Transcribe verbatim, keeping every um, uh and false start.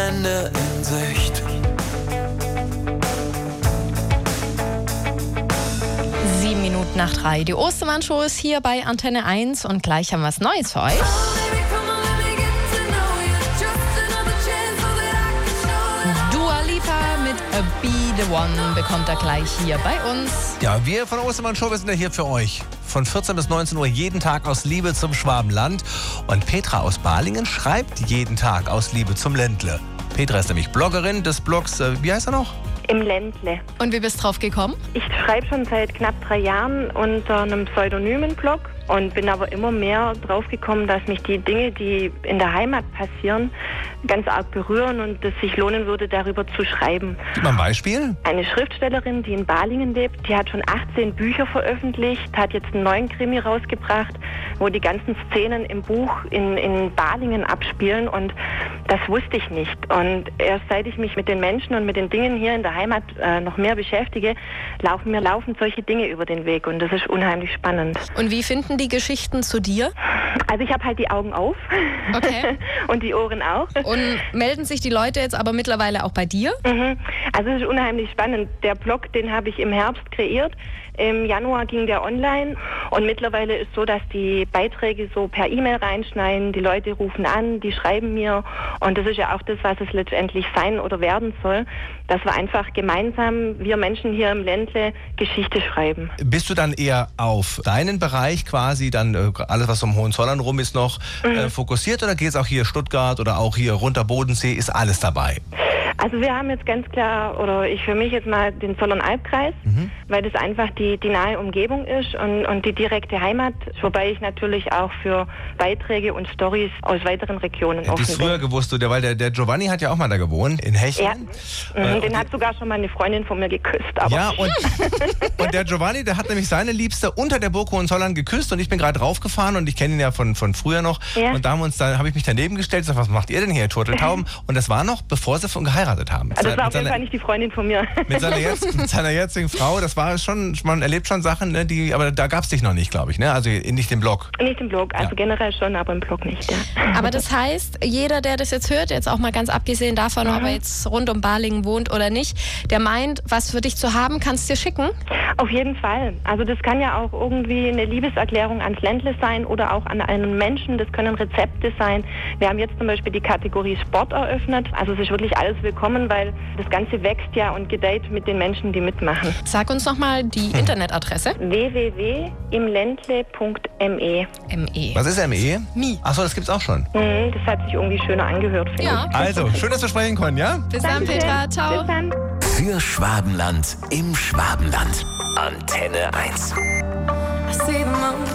Wochenende in Sicht. Sieben Minuten nach drei. Die Ostermann-Show ist hier bei Antenne eins und gleich haben wir was Neues für euch. Dua Lipa mit A Be The One bekommt er gleich hier bei uns. Ja, wir von der Ostermann-Show, wir sind ja hier für euch. Von vierzehn bis neunzehn Uhr jeden Tag aus Liebe zum Schwabenland. Und Petra aus Balingen schreibt jeden Tag aus Liebe zum Ländle. Petra ist nämlich Bloggerin des Blogs, äh, wie heißt er noch? Im Ländle. Und wie bist du drauf gekommen? Ich schreibe schon seit knapp drei Jahren unter einem pseudonymen Blog und bin aber immer mehr drauf gekommen, dass mich die Dinge, die in der Heimat passieren, ganz arg berühren und es sich lohnen würde, darüber zu schreiben. Gib mal ein Beispiel. Eine Schriftstellerin, die in Balingen lebt, die hat schon achtzehn Bücher veröffentlicht, hat jetzt einen neuen Krimi rausgebracht, wo die ganzen Szenen im Buch in, in Balingen abspielen und das wusste ich nicht. Und erst seit ich mich mit den Menschen und mit den Dingen hier in der Heimat äh, noch mehr beschäftige, laufen mir laufend solche Dinge über den Weg und das ist unheimlich spannend. Und wie finden die Geschichten zu dir? Also ich habe halt die Augen auf. Okay. Und die Ohren auch. Und melden sich die Leute jetzt aber mittlerweile auch bei dir? Mhm. Also es ist unheimlich spannend. Der Blog, den habe ich im Herbst kreiert. Im Januar ging der online und mittlerweile ist so, dass die Beiträge so per E-Mail reinschneiden, die Leute rufen an, die schreiben mir und das ist ja auch das, was es letztendlich sein oder werden soll, dass wir einfach gemeinsam, wir Menschen hier im Ländle, Geschichte schreiben. Bist du dann eher auf deinen Bereich quasi, dann äh, alles, was um Hohenzollern rum ist, noch mhm. äh, fokussiert oder geht es auch hier Stuttgart oder auch hier runter Bodensee, ist alles dabei? Also wir haben jetzt ganz klar, oder ich für mich jetzt mal den Zollern-Albkreis, mhm. weil das einfach die, die nahe Umgebung ist und, und die direkte Heimat, wobei ich natürlich auch für Beiträge und Storys aus weiteren Regionen offen bin. Hättest du früher gewusst, du, weil der, der Giovanni hat ja auch mal da gewohnt, in Hechen. Ja, mhm, äh, den hat sogar schon mal eine Freundin von mir geküsst. Aber ja, und, und der Giovanni, der hat nämlich seine Liebste unter der Burg Hohenzollern geküsst und ich bin gerade draufgefahren und ich kenne ihn ja von, von früher noch. Ja. Und da haben uns, da habe ich mich daneben gestellt und gesagt, was macht ihr denn hier, Turteltauben? Und das war noch, bevor sie von geheiratet haben. Also das war auf jeden Fall nicht die Freundin von mir. Mit seiner, jetzt, mit seiner jetzigen Frau, das war schon, man erlebt schon Sachen, ne, die, aber da gab es dich noch nicht, glaube ich, ne? Also nicht im Blog. Nicht im Blog, also ja. generell schon, aber im Blog nicht, ja. Aber das heißt, jeder, der das jetzt hört, jetzt auch mal ganz abgesehen davon, mhm. ob er jetzt rund um Balingen wohnt oder nicht, der meint, was für dich zu haben, kannst du dir schicken? Auf jeden Fall. Also das kann ja auch irgendwie eine Liebeserklärung ans Ländle sein oder auch an einen Menschen, das können Rezepte sein. Wir haben jetzt zum Beispiel die Kategorie Sport eröffnet, also es ist wirklich alles willkommen, weil das Ganze wächst ja und gedeiht mit den Menschen, die mitmachen. Sag uns nochmal die Internetadresse. w w w punkt im ländle punkt m e. M E. Was ist M E? Mi. Achso, das gibt's auch schon. Mhm, das hat sich irgendwie schöner angehört, finde ja. ich. Also, schön, dass wir sprechen konnten, ja? Bis dann, Petra. Ciao. Bis dann. Für Schwabenland im Schwabenland. Antenne eins.